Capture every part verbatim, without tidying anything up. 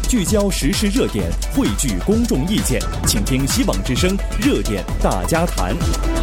聚焦时事热点，汇聚公众意见，请听希望之声热点大家谈。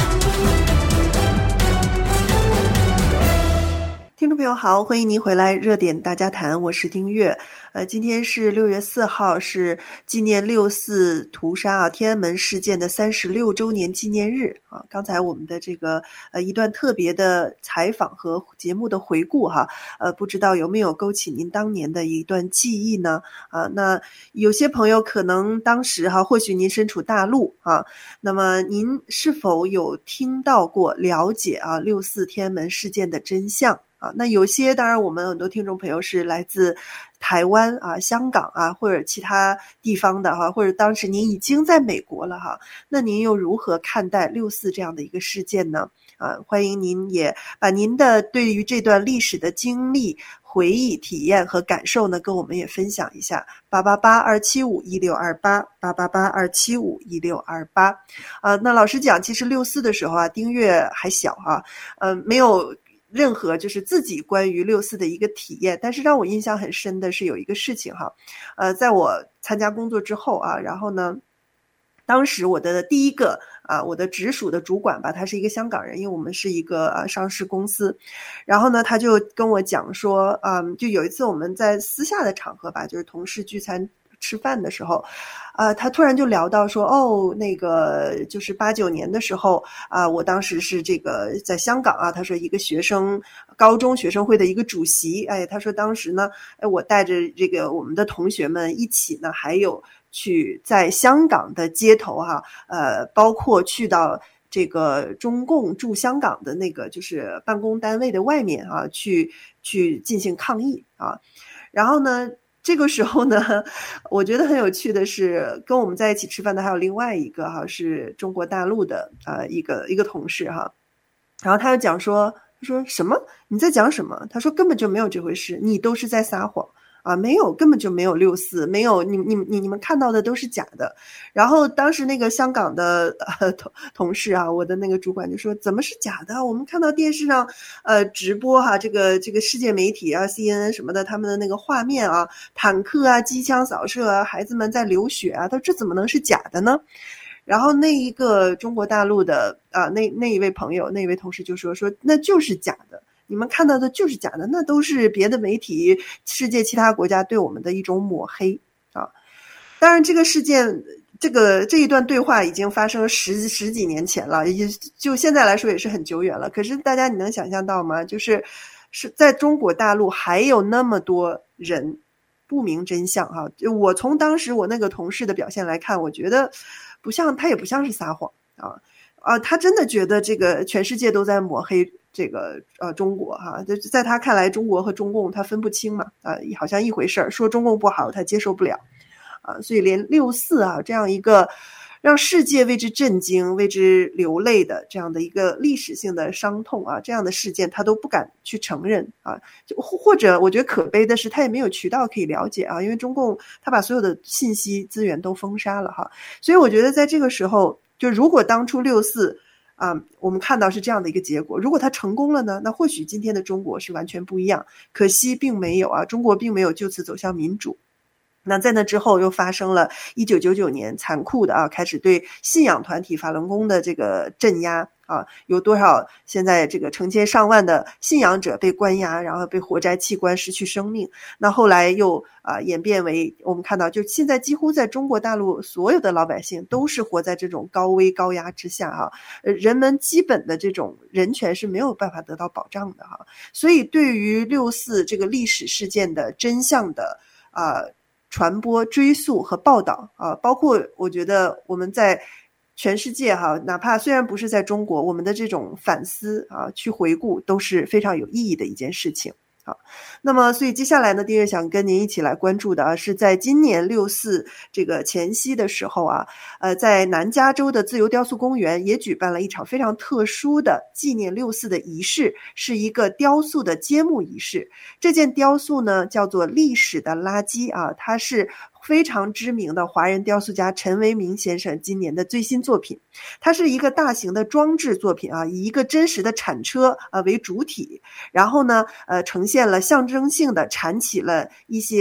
听众朋友好，欢迎您回来热点大家谈，我是丁月。呃，今天是六月四号，是纪念六四屠杀啊天安门事件的三十六周年纪念日啊。刚才我们的这个呃一段特别的采访和节目的回顾哈，呃，不知道有没有勾起您当年的一段记忆呢？啊，那有些朋友可能当时哈，或许您身处大陆啊，那么您是否有听到过、了解啊六四天安门事件的真相？啊，那有些当然我们很多听众朋友是来自台湾啊、香港啊或者其他地方的哈，或者当时您已经在美国了哈，那您又如何看待六四这样的一个事件呢？啊，欢迎您也把您的对于这段历史的经历、回忆、体验和感受呢，跟我们也分享一下。八八八二七五一六二八八八八二七五一六二八。啊，那老实讲，其实六四的时候啊，丁月还小啊，呃，没有任何就是自己关于六四的一个体验，但是让我印象很深的是有一个事情哈，呃，在我参加工作之后啊，然后呢，当时我的第一个啊，我的直属的主管吧，他是一个香港人，因为我们是一个啊上市公司，然后呢，他就跟我讲说，嗯，就有一次我们在私下的场合吧，就是同事聚餐吃饭的时候，呃，他突然就聊到说，哦，那个就是八九年的时候啊、呃，我当时是这个在香港啊，他说一个学生高中学生会的一个主席，哎，他说当时呢，哎，我带着这个我们的同学们一起呢，还有去在香港的街头哈、啊，呃，包括去到这个中共驻香港的那个就是办公单位的外面啊，去去进行抗议啊，然后呢。这个时候呢，我觉得很有趣的是，跟我们在一起吃饭的还有另外一个哈，是中国大陆的呃一个一个同事哈，然后他就讲说，他说什么？你在讲什么？他说根本就没有这回事，你都是在撒谎。啊，没有，根本就没有六四，没有，你你你你们看到的都是假的。然后当时那个香港的呃同同事啊，我的那个主管就说，怎么是假的？我们看到电视上呃直播哈、啊，这个这个世界媒体啊 ，C N N 什么的，他们的那个画面啊，坦克啊，机枪扫射啊，孩子们在流血啊，他说这怎么能是假的呢？然后那一个中国大陆的啊、呃，那那一位朋友，那一位同事就说说那就是假的。你们看到的就是假的，那都是别的媒体、世界其他国家对我们的一种抹黑啊！当然，这个事件，这个这一段对话已经发生了十十几年前了，也就现在来说也是很久远了。可是大家你能想象到吗？就是是在中国大陆还有那么多人不明真相哈、啊！就我从当时我那个同事的表现来看，我觉得不像他也不像是撒谎啊啊！他真的觉得这个全世界都在抹黑。这个呃中国哈，在他看来，中国和中共他分不清嘛，啊、呃，好像一回事儿。说中共不好，他接受不了，啊，所以连六四啊这样一个让世界为之震惊、为之流泪的这样的一个历史性的伤痛啊，这样的事件他都不敢去承认啊，就或者我觉得可悲的是，他也没有渠道可以了解啊，因为中共他把所有的信息资源都封杀了哈，所以我觉得在这个时候，就如果当初六四。啊、嗯，我们看到是这样的一个结果。如果他成功了呢，那或许今天的中国是完全不一样。可惜并没有啊，中国并没有就此走向民主。那在那之后又发生了一九九九年残酷的啊，开始对信仰团体法轮功的这个镇压啊，有多少现在这个成千上万的信仰者被关押，然后被活摘器官失去生命。那后来又啊演变为我们看到，就现在几乎在中国大陆所有的老百姓都是活在这种高危高压之下哈、啊，呃，人们基本的这种人权是没有办法得到保障的哈、啊。所以对于六四这个历史事件的真相的啊。传播、追溯和报道啊，包括我觉得我们在全世界哈，哪怕虽然不是在中国，我们的这种反思啊，去回顾都是非常有意义的一件事情。好，那么所以接下来呢，丁月想跟您一起来关注的啊，是在今年六四这个前夕的时候啊，呃，在南加州的自由雕塑公园也举办了一场非常特殊的纪念六四的仪式，是一个雕塑的揭幕仪式。这件雕塑呢叫做历史的垃圾啊，它是非常知名的华人雕塑家陈维明先生今年的最新作品。它是一个大型的装置作品啊，以一个真实的铲车啊为主体，然后呢呃呈现了象征性的铲起了一些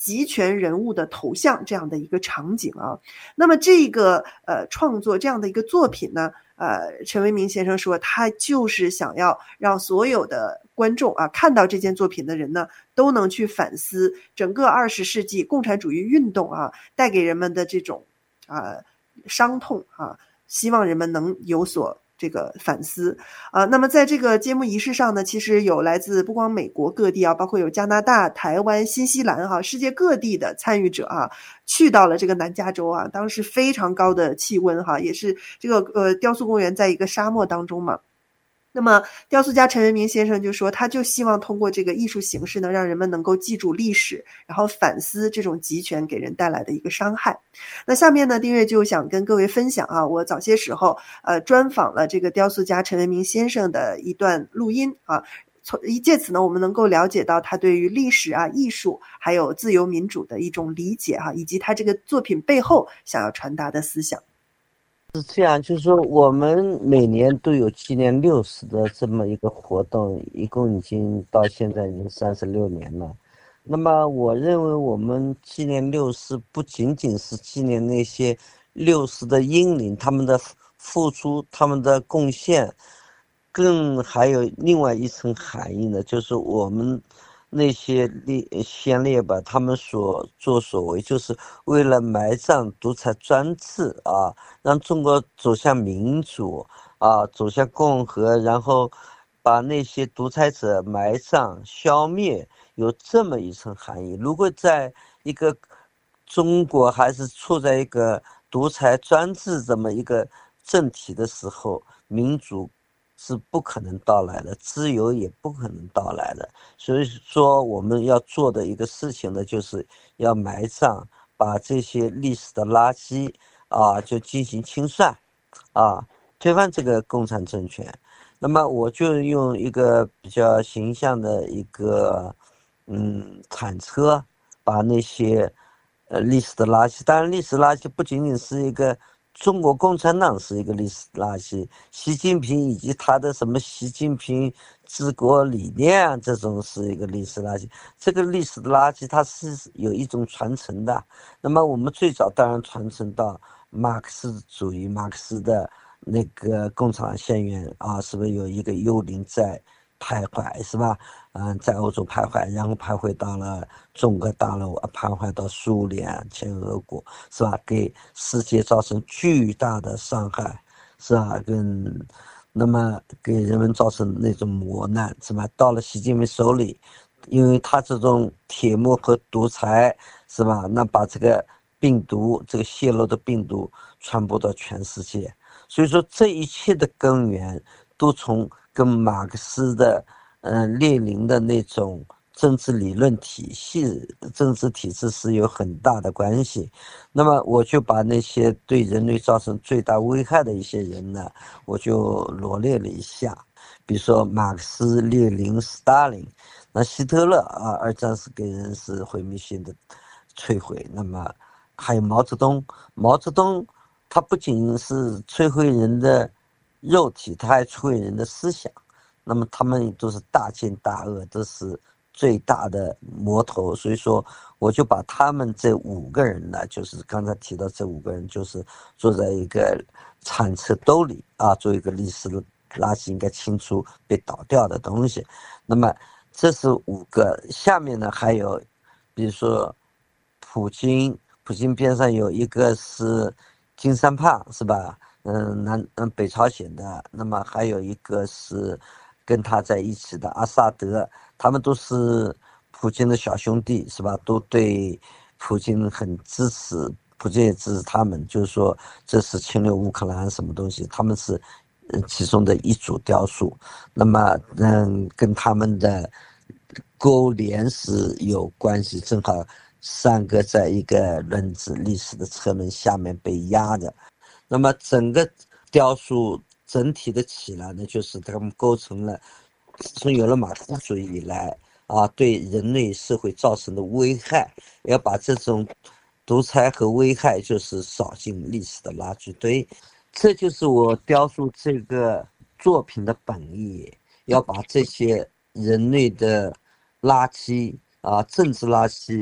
集权人物的头像这样的一个场景啊。那么这个呃创作这样的一个作品呢，呃，陈为民先生说，他就是想要让所有的观众啊，看到这件作品的人呢，都能去反思整个二十世纪共产主义运动啊带给人们的这种啊、呃、伤痛啊，希望人们能有所这个反思啊。那么在这个揭幕仪式上呢，其实有来自不光美国各地啊，包括有加拿大、台湾、新西兰哈、啊，世界各地的参与者啊，去到了这个南加州啊，当时非常高的气温哈、啊，也是这个呃雕塑公园在一个沙漠当中嘛。那么雕塑家陈为民先生就说，他就希望通过这个艺术形式呢，让人们能够记住历史，然后反思这种集权给人带来的一个伤害。那下面呢，丁月就想跟各位分享啊，我早些时候呃专访了这个雕塑家陈为民先生的一段录音啊，从借此呢，我们能够了解到他对于历史啊、艺术还有自由民主的一种理解哈、啊，以及他这个作品背后想要传达的思想。 是这样，就是说我们每年都有纪念六十的这么一个活动，一共已经到现在已经三十六年了。那么我认为我们纪念六十不仅仅是纪念那些六十的英灵他们的付出他们的贡献，更还有另外一层含义呢，就是我们那些列先烈吧，他们所作所为，就是为了埋葬独裁专制啊，让中国走向民主啊，走向共和，然后把那些独裁者埋葬消灭，有这么一层含义。如果在一个中国还是处在一个独裁专制这么一个政体的时候，民主是不可能到来的，自由也不可能到来的。所以说我们要做的一个事情呢，就是要埋葬，把这些历史的垃圾啊就进行清算啊，推翻这个共产政权。那么我就用一个比较形象的一个嗯铲车，把那些呃历史的垃圾，当然历史垃圾不仅仅是一个中国共产党是一个历史垃圾，习近平以及他的什么习近平治国理念啊，这种是一个历史垃圾。这个历史的垃圾它是有一种传承的。那么我们最早当然传承到马克思主义，马克思的那个共产党宣言啊，是不是有一个幽灵在徘徊，是吧？嗯，在欧洲徘徊，然后徘徊到了中国大陆，徘徊到苏联、前俄国，是吧？给世界造成巨大的伤害，是吧？跟那么给人们造成那种磨难，是吧？到了习近平手里，因为他这种铁幕和独裁，是吧？那把这个病毒，这个泄露的病毒传播到全世界，所以说这一切的根源都从跟马克思的。嗯，列宁的那种政治理论体系、政治体制是有很大的关系。那么，我就把那些对人类造成最大危害的一些人呢，我就罗列了一下。比如说，马克思、列宁、斯大林，那希特勒啊，二战是给人是毁灭性的摧毁。那么，还有毛泽东，毛泽东他不仅是摧毁人的肉体，他还摧毁人的思想。那么他们都是大奸大恶，都是最大的魔头，所以说我就把他们这五个人呢，就是刚才提到这五个人，就是坐在一个铲车兜里啊，做一个历史垃圾应该清除被倒掉的东西。那么这是五个，下面呢还有，比如说普京，普京边上有一个是金三胖，是吧？嗯，南嗯北朝鲜的，那么还有一个是。跟他在一起的阿萨德，他们都是普京的小兄弟，是吧？都对普京很支持，普京也支持他们，就是说这是侵略乌克兰什么东西，他们是嗯其中的一组雕塑。那么嗯，跟他们的勾连是有关系，正好三个在一个轮子历史的车轮下面被压着。那么整个雕塑。整体的起来呢，就是他们构成了从有了马克思主义以来啊，对人类社会造成的危害，要把这种独裁和危害就是扫进历史的垃圾堆。这就是我雕塑这个作品的本意，要把这些人类的垃圾啊，政治垃圾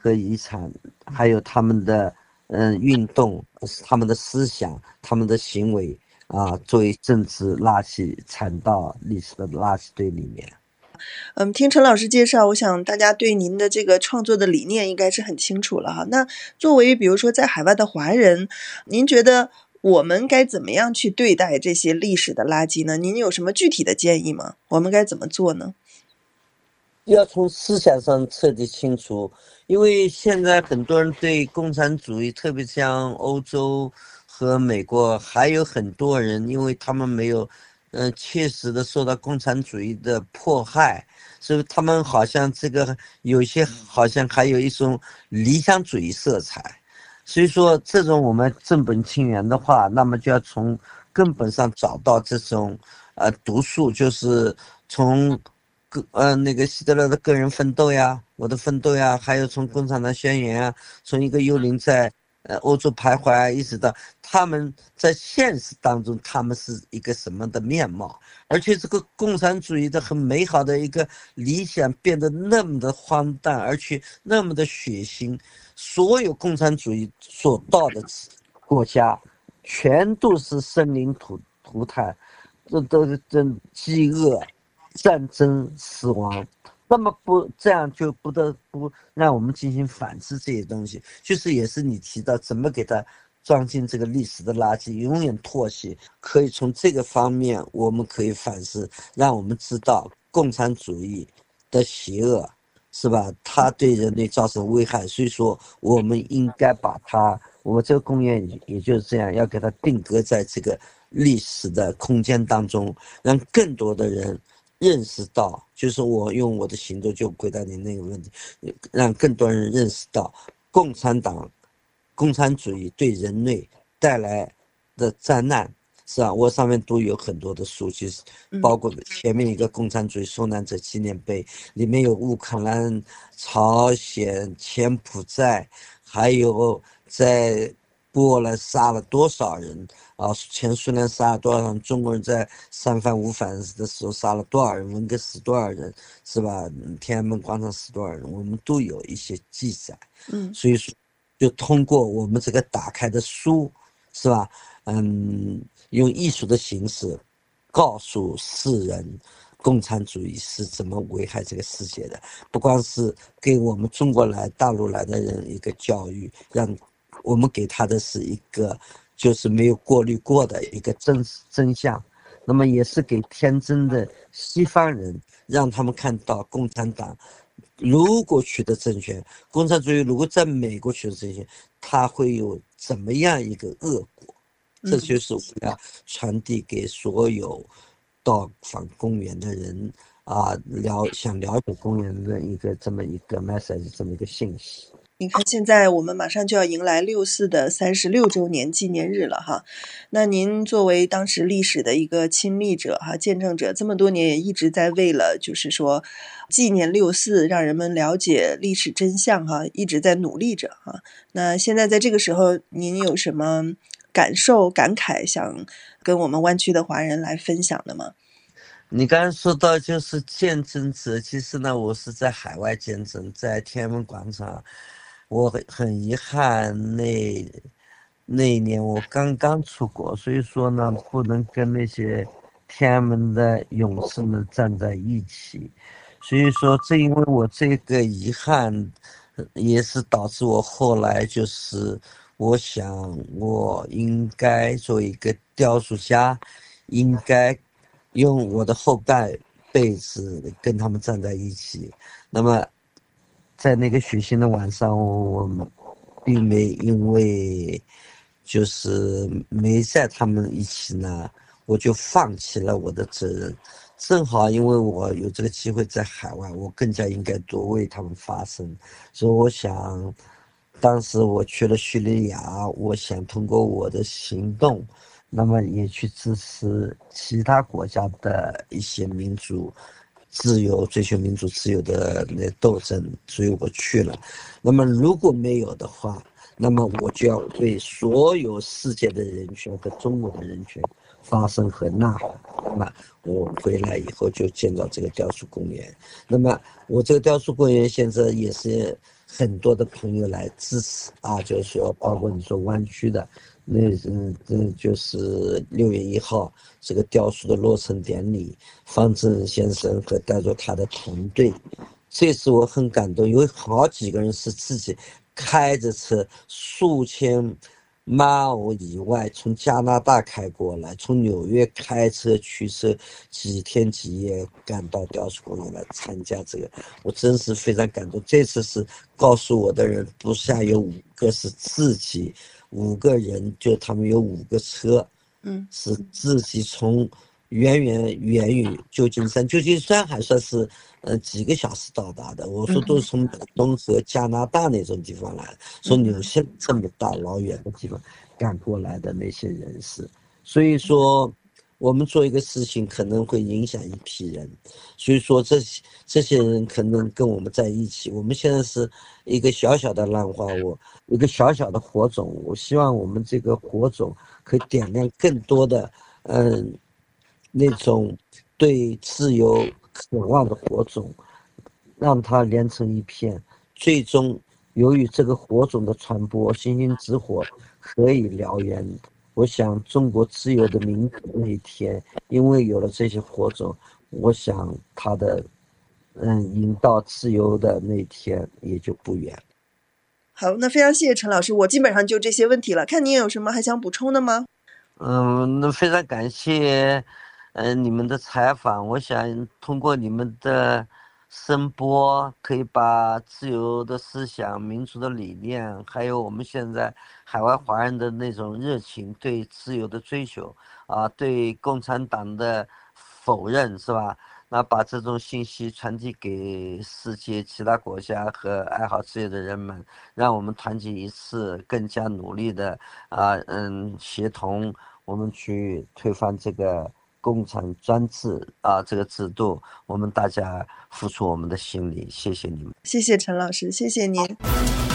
和遗产，还有他们的嗯运动、他们的思想、他们的行为啊，作为政治垃圾铲到历史的垃圾堆里面。 嗯，听陈老师介绍，我想大家对您的这个创作的理念应该是很清楚了哈。那作为比如说在海外的华人，您觉得我们该怎么样去对待这些历史的垃圾呢？您有什么具体的建议吗？我们该怎么做呢？ 要从思想上彻底清楚，因为现在很多人对共产主义，特别像欧洲和美国，还有很多人，因为他们没有，嗯、呃，切实的受到共产主义的迫害，所以他们好像这个有些好像还有一种理想主义色彩。所以说，这种我们正本清源的话，那么就要从根本上找到这种，呃，毒素，就是从。个呃，那个希特勒的个人奋斗呀，我的奋斗呀，还有从共产党宣言啊，从一个幽灵在呃欧洲徘徊啊，一直到他们在现实当中，他们是一个什么的面貌？而且这个共产主义的很美好的一个理想变得那么的荒诞，而且那么的血腥。所有共产主义所到的国家，全都是生灵涂涂炭，这都是真饥饿。战争死亡，那么不这样就不得不让我们进行反思这些东西，就是也是你提到怎么给它装进这个历史的垃圾，永远唾弃。可以从这个方面，我们可以反思，让我们知道共产主义的邪恶，是吧？它对人类造成危害，所以说我们应该把它，我们这个公园也就是这样，要给它定格在这个历史的空间当中，让更多的人。认识到，就是我用我的行动就回答你那个问题，让更多人认识到共产党、共产主义对人类带来的灾难，是吧？我上面都有很多的书，其实包括前面一个共产主义受难者纪念碑，里面有乌克兰、朝鲜、柬埔寨，还有在波兰杀了多少人。啊，前苏联杀了多少人？中国人在三反五反的时候杀了多少人？文革死多少人？是吧？天安门广场死多少人？我们都有一些记载。 嗯， 所以说，就通过我们这个打开的书，是吧？嗯，用艺术的形式，告诉世人，共产主义是怎么危害这个世界的。不光是给我们中国来、大陆来的人一个教育，让我们给他的是一个。就是没有过滤过的一个真真相，那么也是给天真的西方人，让他们看到共产党如果取得政权，共产主义如果在美国取得政权，它会有怎么样一个恶果？这就是我要传递给所有到访公园的人啊，了想了解公园的一个这么一个 message， 这么一个信息。 你看，现在我们马上就要迎来六四的三十六周年纪念日了哈。那您作为当时历史的一个亲历者哈、见证者，这么多年也一直在为了就是说纪念六四，让人们了解历史真相哈，一直在努力着哈。那现在在这个时候，您有什么感受、感慨想跟我们湾区的华人来分享的吗？ 你刚才说到就是见证者，其实呢，我是在海外见证，在天安门广场。我很很遗憾，那那一年我刚刚出国，所以说呢，不能跟那些天安门的勇士们站在一起。所以说，正因为我这个遗憾，也是导致我后来就是，我想我应该作为一个雕塑家，应该用我的后半辈子跟他们站在一起。那么。在那个血腥的晚上，我并没因为就是没在他们一起呢，我就放弃了我的责任。正好因为我有这个机会在海外，我更加应该多为他们发声。所以我想，当时我去了叙利亚，我想通过我的行动，那么也去支持其他国家的一些民主。自由追求民主自由的那斗争，所以我去了。那么如果没有的话，那么我就要为所有世界的人权和中国的人权发声和呐喊。那么我回来以后就建造这个雕塑公园。那么我这个雕塑公园现在也是很多的朋友来支持啊，就是说包括你说湾区的那嗯嗯，就是六月一号这个雕塑的落成典礼，方正先生和带着他的团队，这次我很感动，有好几个人是自己开着车数千马欧以外从加拿大开过来，从纽约开车驱车几天几夜赶到雕塑公园来参加这个，我真是非常感动。这次是告诉我的人不下有五个，是自己五个人，就他们有五个车， 嗯， 是自己从远远远于旧金山，旧金山还算是呃几个小时到达的。我说都是从美东和加拿大那种地方来的，说纽西这么大老远的地方赶过来的那些人士，所以说我们做一个事情可能会影响一批人，所以说这这些人可能跟我们在一起。我们现在是一个小小的浪花窝，一个小小的火种。我希望我们这个火种可以点亮更多的嗯。那种对自由渴望的火种，让它连成一片，最终由于这个火种的传播，星星之火可以燎原。我想中国自由的民主那一天，因为有了这些火种，我想它的嗯引到自由的那一天也就不远。 好，那非常谢谢陈老师，我基本上就这些问题了，看您有什么还想补充的吗？ 嗯，那非常感谢嗯、呃，你们的采访，我想通过你们的声波，可以把自由的思想、民主的理念，还有我们现在海外华人的那种热情，对自由的追求啊，对共产党的否认，是吧？那把这种信息传递给世界其他国家和爱好自由的人们，让我们团结一致，更加努力的啊，嗯，协同我们去推翻这个共产专制啊，这个制度，我们大家付出我们的心力，谢谢你们， 谢谢陈老师，谢谢您。